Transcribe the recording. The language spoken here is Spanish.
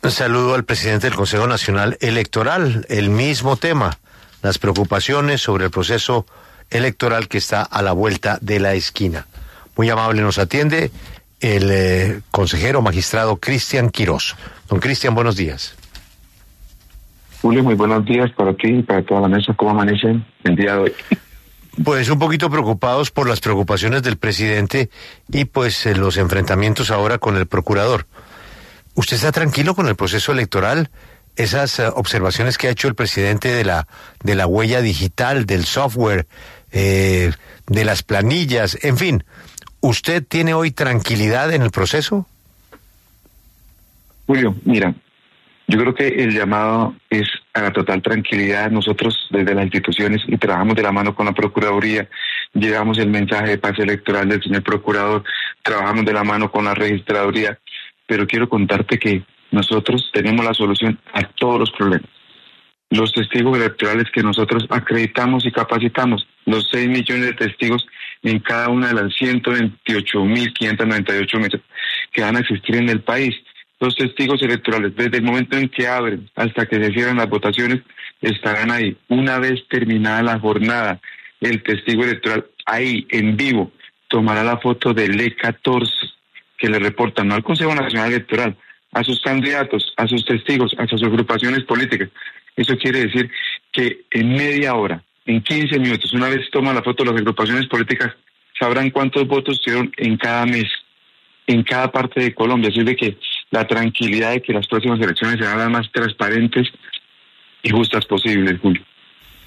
Un saludo al presidente del Consejo Nacional Electoral. El mismo tema, las preocupaciones sobre el proceso electoral que está a la vuelta de la esquina. Muy amable nos atiende el consejero magistrado Cristian Quirós. Don Cristian, buenos días. Julio, muy buenos días para ti y para toda la mesa. ¿Cómo amanecen el día de hoy? Pues un poquito preocupados por las preocupaciones del presidente y pues los enfrentamientos ahora con el procurador. ¿Usted está tranquilo con el proceso electoral? Esas observaciones que ha hecho el presidente de la huella digital, del software, de las planillas, en fin, ¿usted tiene hoy tranquilidad en el proceso? Julio, mira, yo creo que el llamado es a la total tranquilidad. Nosotros desde las instituciones y trabajamos de la mano con la Procuraduría, llevamos el mensaje de paz electoral del señor Procurador, trabajamos de la mano con la Registraduría, pero quiero contarte que nosotros tenemos la solución a todos los problemas. Los testigos electorales que nosotros acreditamos y capacitamos, los 6 millones de testigos en cada una de las 128.598 mesas que van a existir en el país. Los testigos electorales, desde el momento en que abren hasta que se cierran las votaciones, estarán ahí. Una vez terminada la jornada, el testigo electoral ahí, en vivo, tomará la foto del E14 que le reportan, no al Consejo Nacional Electoral, a sus candidatos, a sus testigos, a sus agrupaciones políticas. Eso quiere decir que en media hora, en 15 minutos, una vez toman la foto de las agrupaciones políticas, sabrán cuántos votos tuvieron en cada mes, en cada parte de Colombia. Así de que la tranquilidad de que las próximas elecciones serán las más transparentes y justas posibles, Julio.